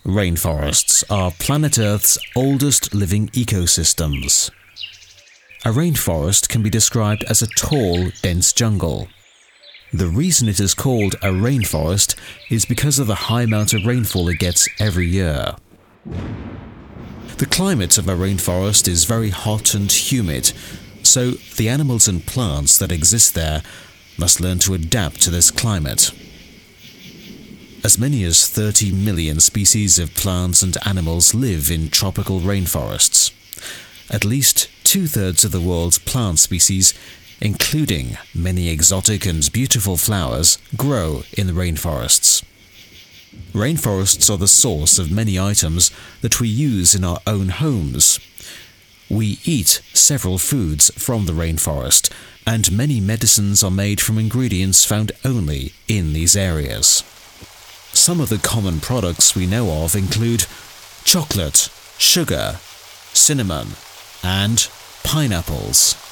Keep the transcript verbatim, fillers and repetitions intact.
Rainforests are planet Earth's oldest living ecosystems. A rainforest can be described as a tall, dense jungle. The reason it is called a rainforest is because of the high amount of rainfall it gets every year. The climate of a rainforest is very hot and humid, so the animals and plants that exist there must learn to adapt to this climate. As many as thirty million species of plants and animals live in tropical rainforests. At least two-thirds of the world's plant species, including many exotic and beautiful flowers, grow in the rainforests. Rainforests are the source of many items that we use in our own homes. We eat several foods from the rainforest, and many medicines are made from ingredients found only in these areas. Some of the common products we know of include chocolate, sugar, cinnamon, and pineapples.